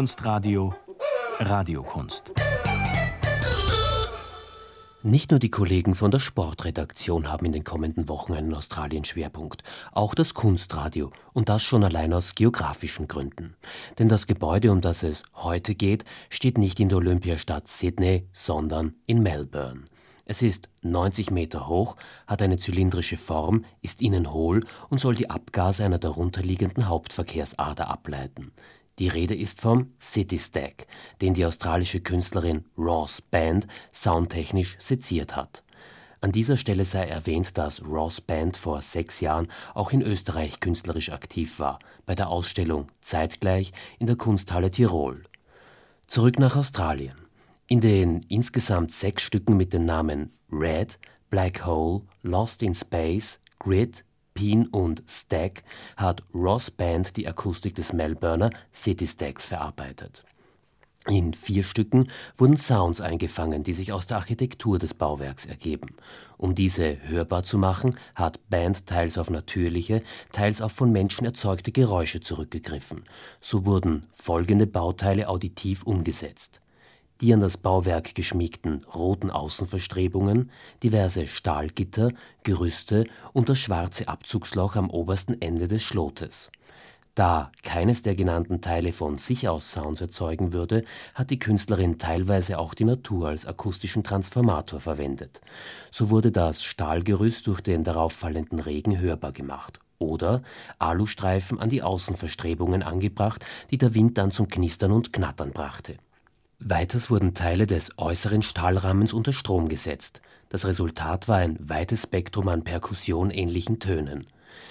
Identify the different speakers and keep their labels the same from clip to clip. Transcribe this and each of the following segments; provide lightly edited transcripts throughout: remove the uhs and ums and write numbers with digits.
Speaker 1: Kunstradio Radiokunst.
Speaker 2: Nicht nur die Kollegen von der Sportredaktion haben in den kommenden Wochen einen Australien-Schwerpunkt, auch das Kunstradio, und das schon allein aus geografischen Gründen. Denn das Gebäude, um das es heute geht, steht nicht in der Olympiastadt Sydney, sondern in Melbourne. Es ist 90 Meter hoch, hat eine zylindrische Form, ist innen hohl und soll die Abgase einer darunterliegenden Hauptverkehrsader ableiten. Die Rede ist vom City Stack, den die australische Künstlerin Ross Band soundtechnisch seziert hat. An dieser Stelle sei erwähnt, dass Ross Band vor 6 Jahren auch in Österreich künstlerisch aktiv war, bei der Ausstellung Zeitgleich in der Kunsthalle Tirol. Zurück nach Australien. In den insgesamt 6 Stücken mit den Namen Red, Black Hole, Lost in Space, Grid, Pin und Stack hat Ross Band die Akustik des Melbourner City Stacks verarbeitet. In 4 Stücken wurden Sounds eingefangen, die sich aus der Architektur des Bauwerks ergeben. Um diese hörbar zu machen, hat Band teils auf natürliche, teils auf von Menschen erzeugte Geräusche zurückgegriffen. So wurden folgende Bauteile auditiv umgesetzt: die an das Bauwerk geschmiegten roten Außenverstrebungen, diverse Stahlgitter, Gerüste und das schwarze Abzugsloch am obersten Ende des Schlotes. Da keines der genannten Teile von sich aus Sounds erzeugen würde, hat die Künstlerin teilweise auch die Natur als akustischen Transformator verwendet. So wurde das Stahlgerüst durch den darauf fallenden Regen hörbar gemacht. Oder Alustreifen an die Außenverstrebungen angebracht, die der Wind dann zum Knistern und Knattern brachte. Weiters wurden Teile des äußeren Stahlrahmens unter Strom gesetzt. Das Resultat war ein weites Spektrum an perkussionähnlichen Tönen.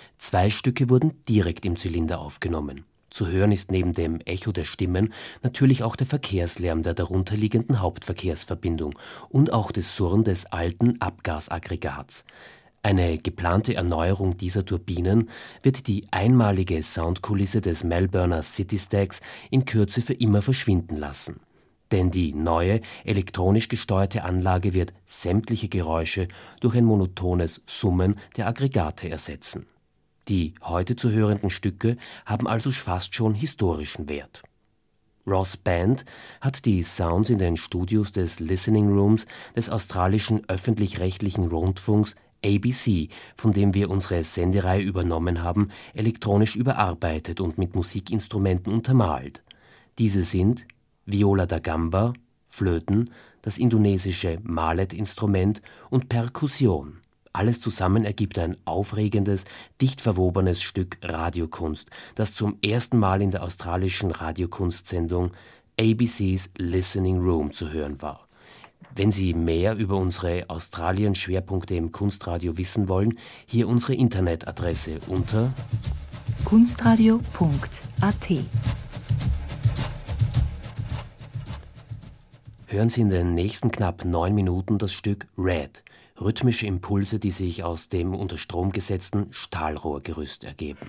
Speaker 2: 2 Stücke wurden direkt im Zylinder aufgenommen. Zu hören ist neben dem Echo der Stimmen natürlich auch der Verkehrslärm der darunterliegenden Hauptverkehrsverbindung und auch des Surren des alten Abgasaggregats. Eine geplante Erneuerung dieser Turbinen wird die einmalige Soundkulisse des Melbourner City Stacks in Kürze für immer verschwinden lassen. Denn die neue, elektronisch gesteuerte Anlage wird sämtliche Geräusche durch ein monotones Summen der Aggregate ersetzen. Die heute zu hörenden Stücke haben also fast schon historischen Wert. Ross Band hat die Sounds in den Studios des Listening Rooms des australischen öffentlich-rechtlichen Rundfunks ABC, von dem wir unsere Sendereihe übernommen haben, elektronisch überarbeitet und mit Musikinstrumenten untermalt. Diese sind Viola da Gamba, Flöten, das indonesische Malet-Instrument und Perkussion. Alles zusammen ergibt ein aufregendes, dicht verwobenes Stück Radiokunst, das zum ersten Mal in der australischen Radiokunstsendung ABC's Listening Room zu hören war. Wenn Sie mehr über unsere Australien-Schwerpunkte im Kunstradio wissen wollen, hier unsere Internetadresse unter
Speaker 3: kunstradio.at.
Speaker 2: Hören Sie in den nächsten knapp 9 Minuten das Stück Red, rhythmische Impulse, die sich aus dem unter Strom gesetzten Stahlrohrgerüst ergeben.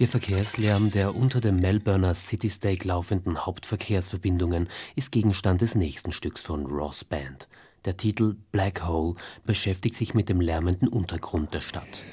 Speaker 2: Der Verkehrslärm der unter dem Melbourner Citystake laufenden Hauptverkehrsverbindungen ist Gegenstand des nächsten Stücks von Ross Band. Der Titel Black Hole beschäftigt sich mit dem lärmenden Untergrund der Stadt.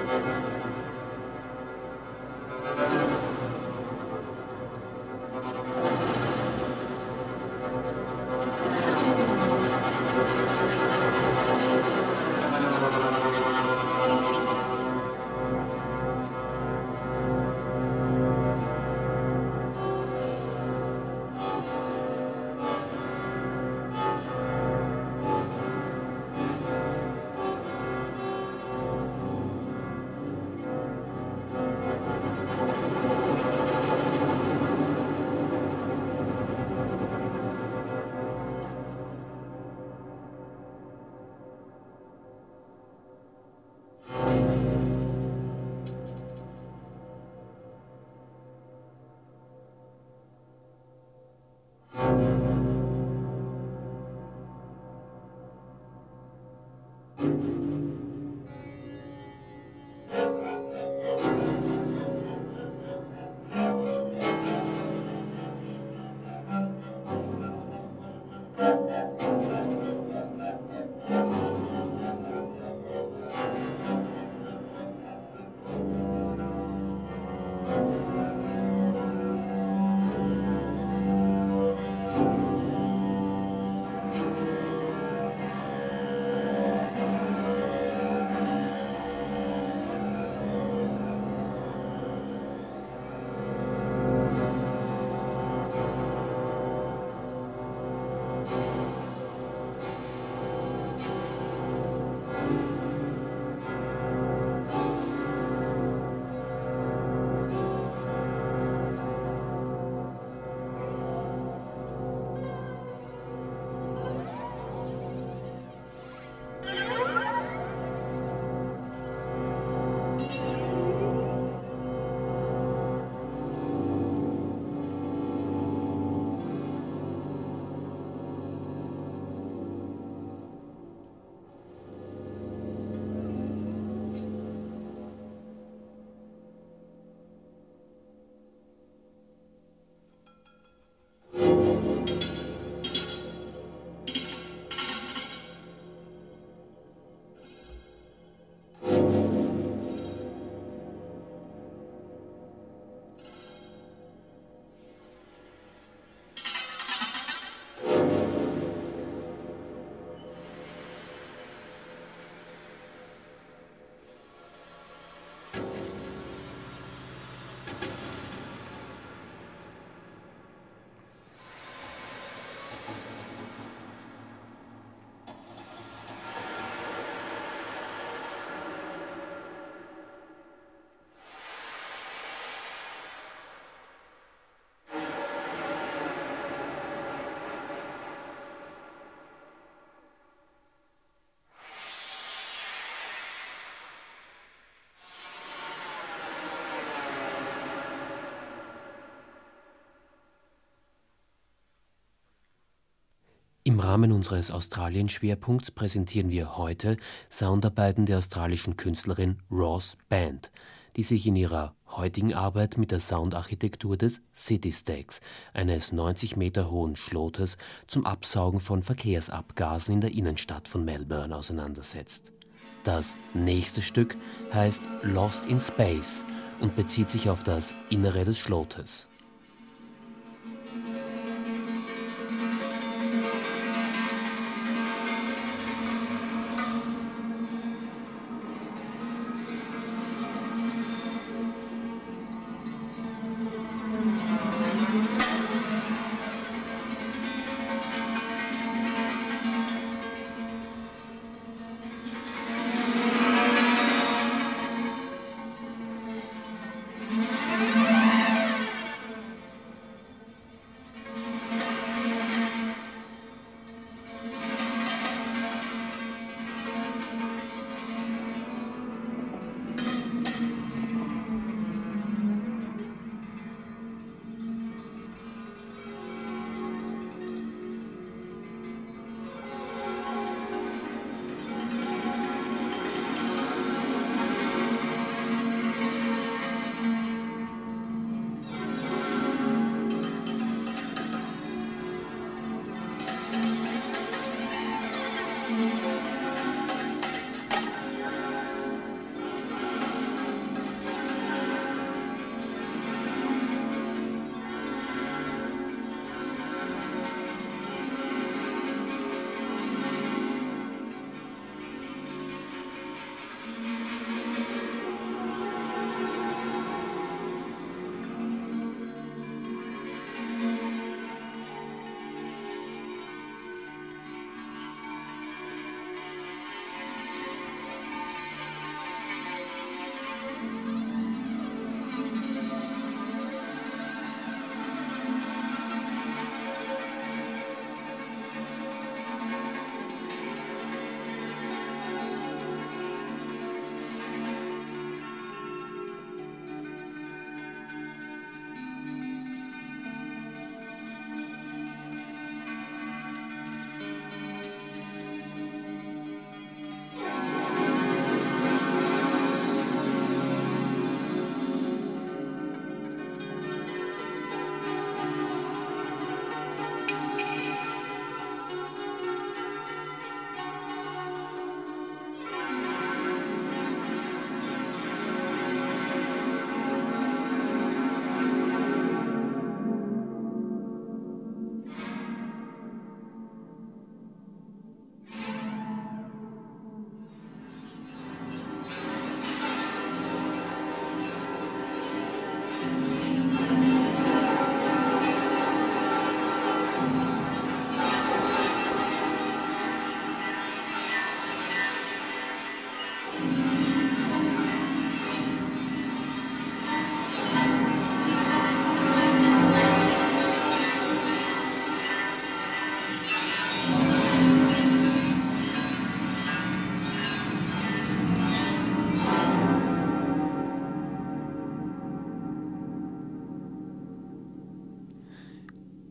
Speaker 2: Im Rahmen unseres Australien-Schwerpunkts präsentieren wir heute Soundarbeiten der australischen Künstlerin Ross Band, die sich in ihrer heutigen Arbeit mit der Soundarchitektur des City Stacks, eines 90 Meter hohen Schlotes zum Absaugen von Verkehrsabgasen in der Innenstadt von Melbourne, auseinandersetzt. Das nächste Stück heißt Lost in Space und bezieht sich auf das Innere des Schlotes.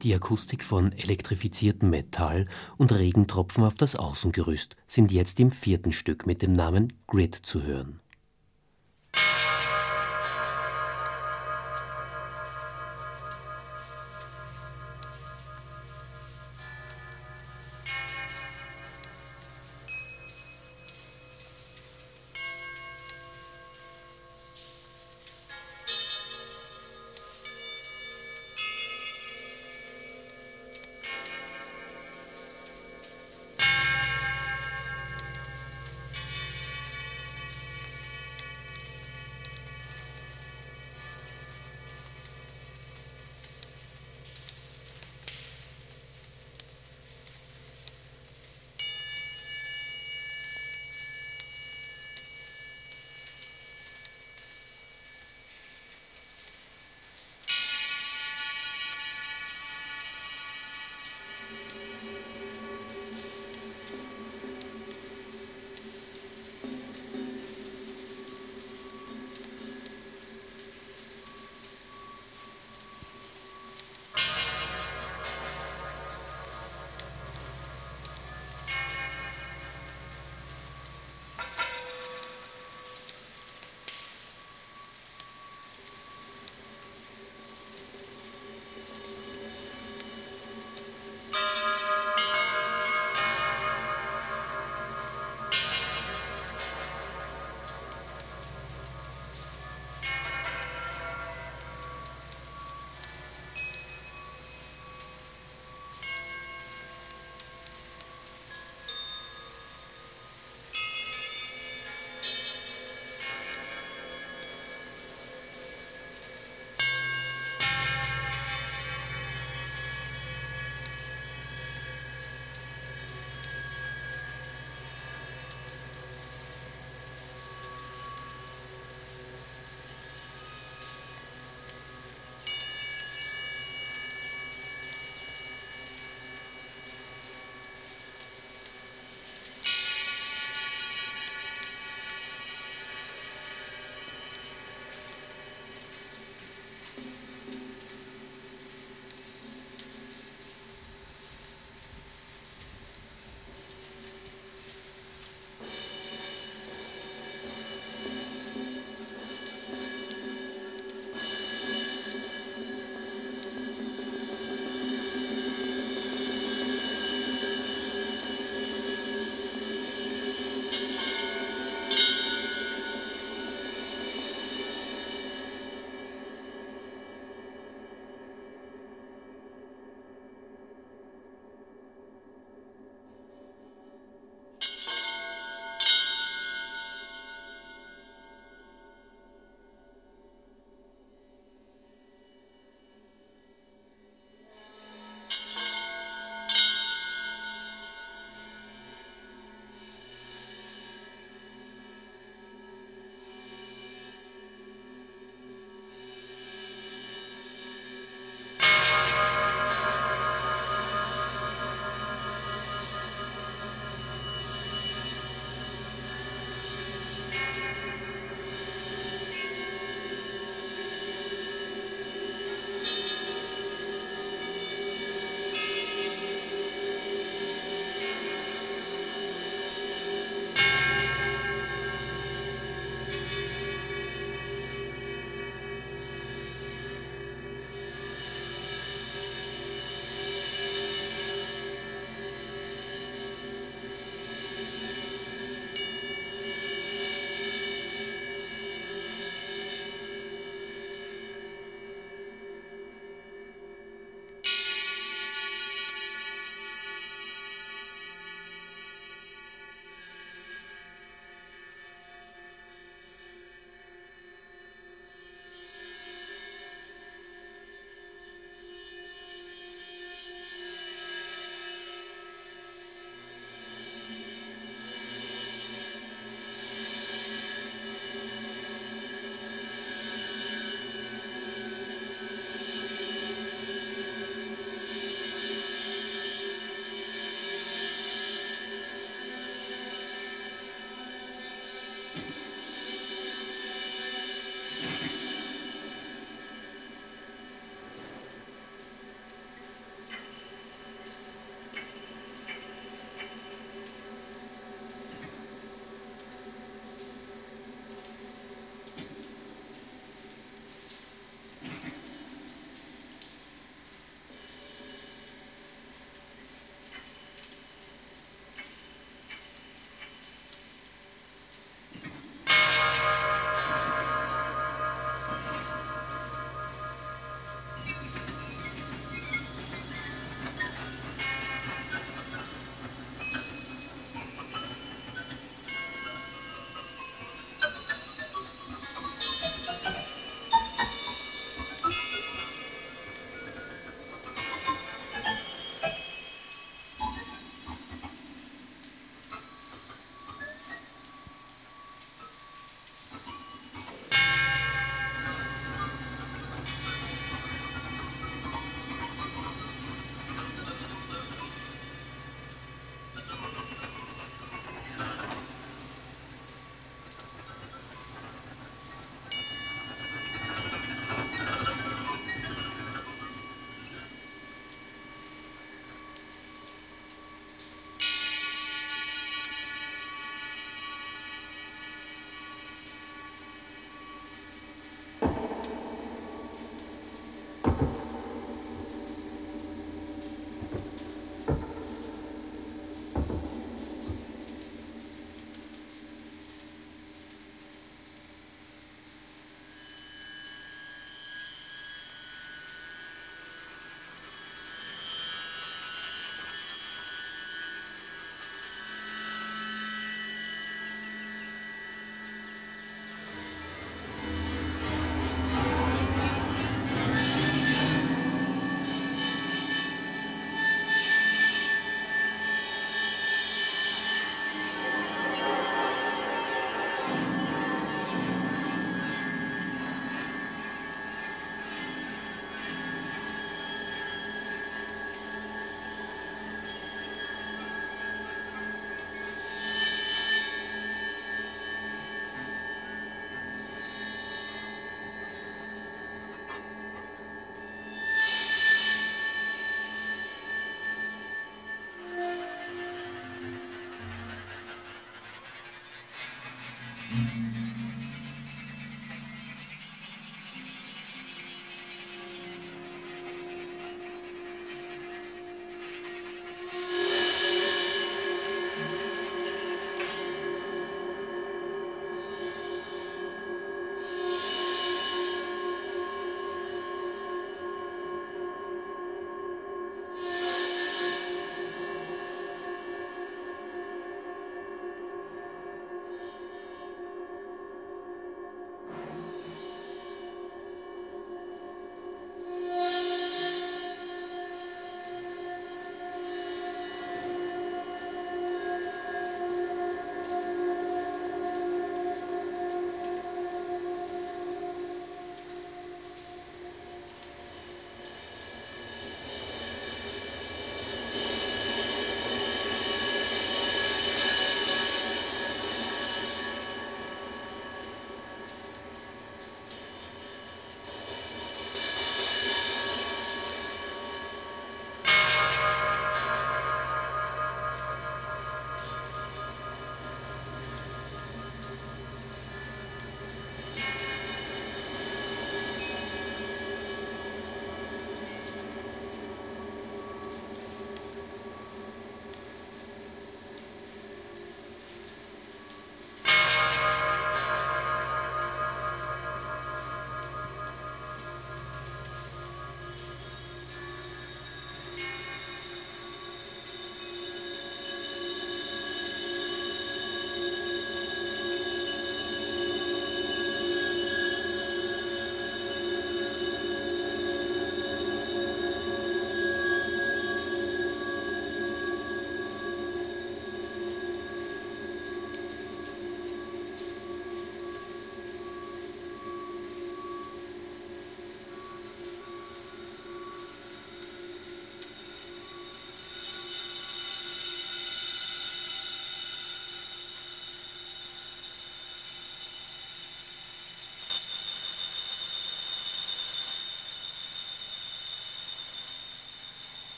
Speaker 2: Die Akustik von elektrifiziertem Metall und Regentropfen auf das Außengerüst sind jetzt im 4. Stück mit dem Namen Grid zu hören.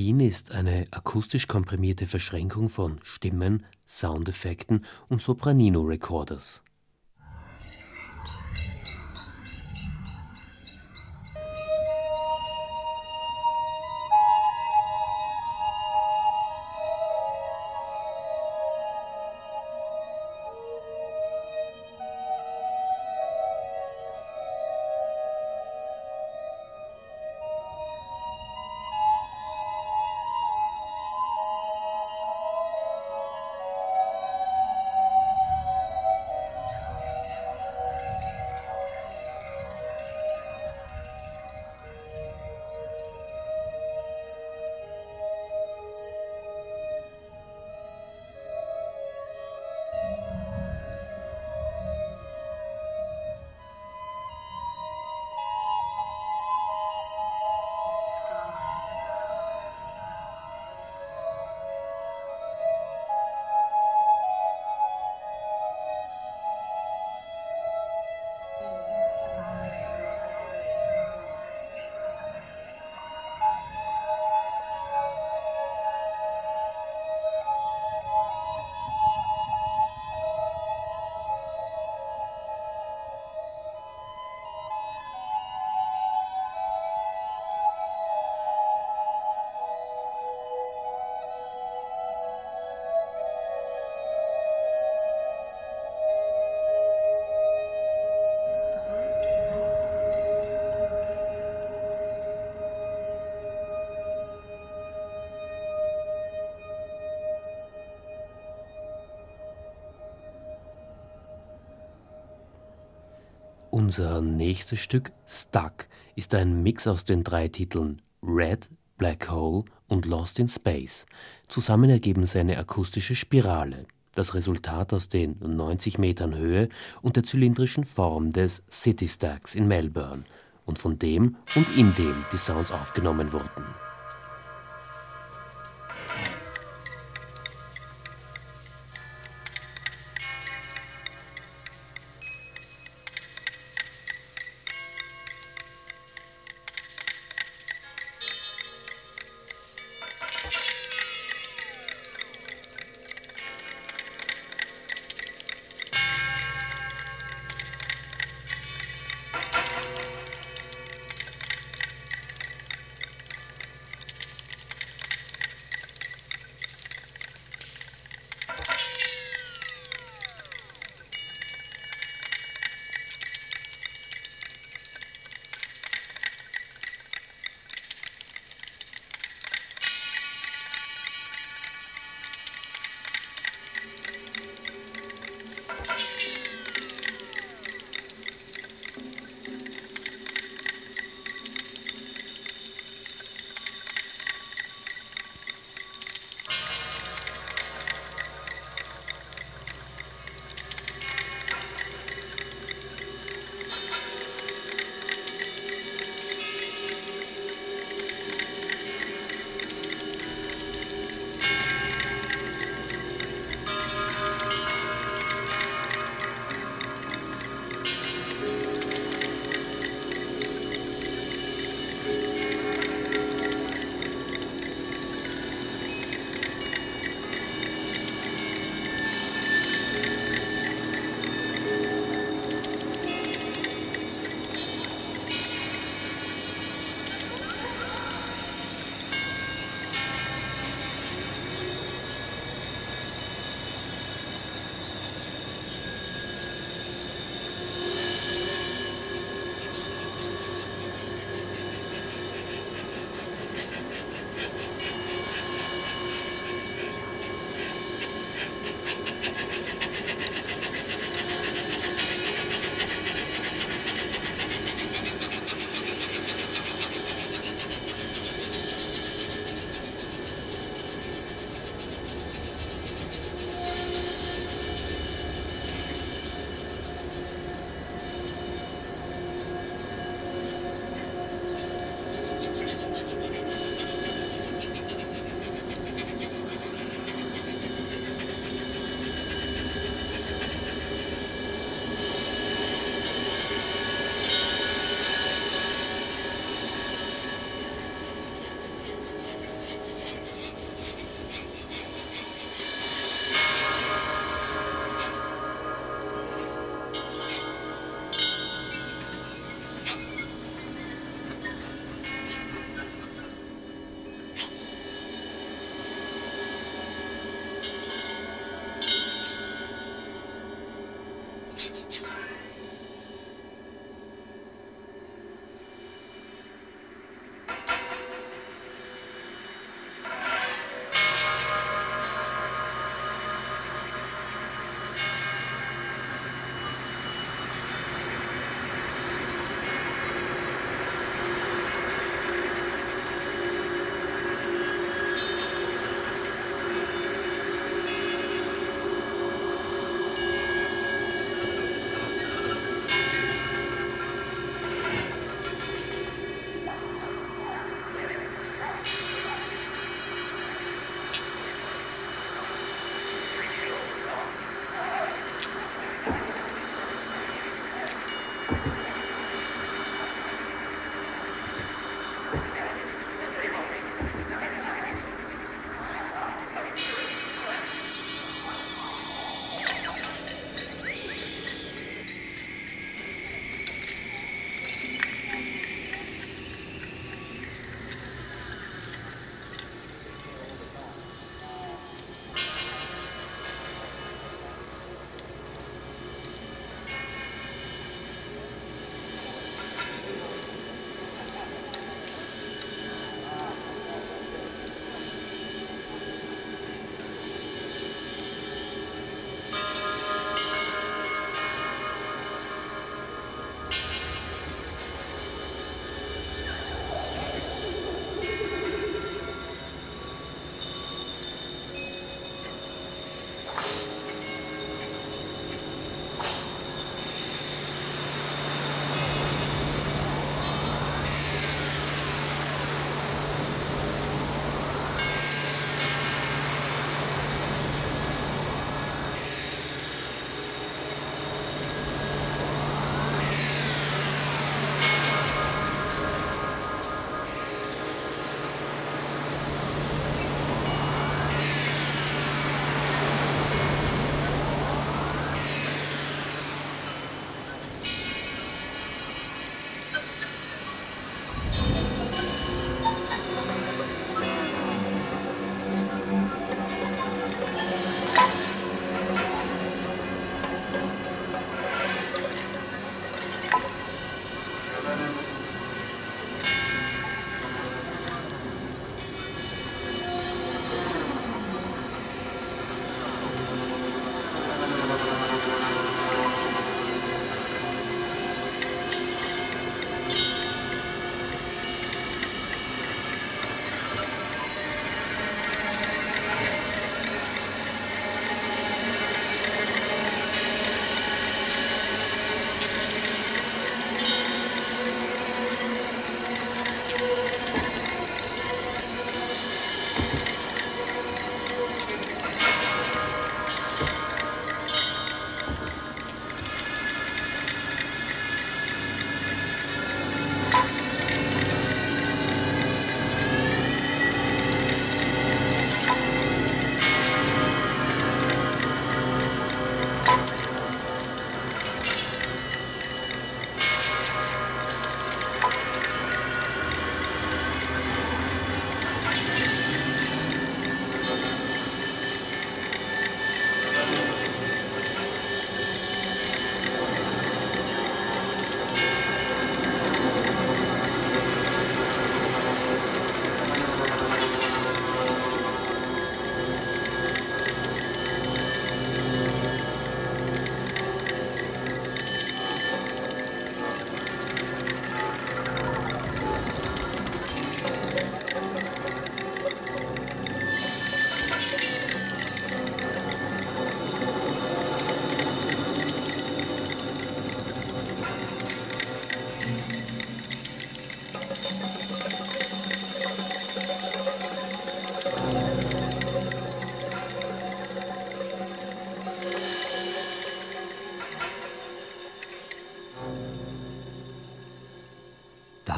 Speaker 2: Wien ist eine akustisch komprimierte Verschränkung von Stimmen, Soundeffekten und Sopranino-Recorders. Unser nächstes Stück, Stuck, ist ein Mix aus den 3 Titeln Red, Black Hole und Lost in Space. Zusammen ergeben sie eine akustische Spirale, das Resultat aus den 90 Metern Höhe und der zylindrischen Form des City Stacks in Melbourne und von dem und in dem die Sounds aufgenommen wurden.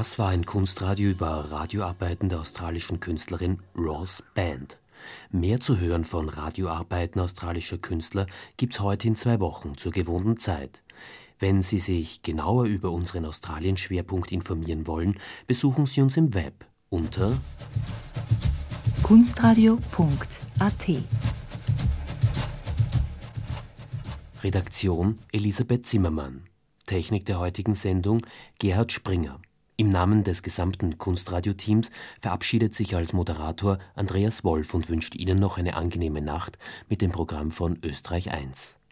Speaker 2: Das war ein Kunstradio über Radioarbeiten der australischen Künstlerin Ross Band. Mehr zu hören von Radioarbeiten australischer Künstler gibt's heute in 2 Wochen zur gewohnten Zeit. Wenn Sie sich genauer über unseren Australien-Schwerpunkt informieren wollen, besuchen Sie uns im Web unter
Speaker 3: kunstradio.at.
Speaker 2: Redaktion Elisabeth Zimmermann. Technik der heutigen Sendung Gerhard Springer. Im Namen des gesamten Kunstradio-Teams verabschiedet sich als Moderator Andreas Wolf und wünscht Ihnen noch eine angenehme Nacht mit dem Programm von Österreich 1.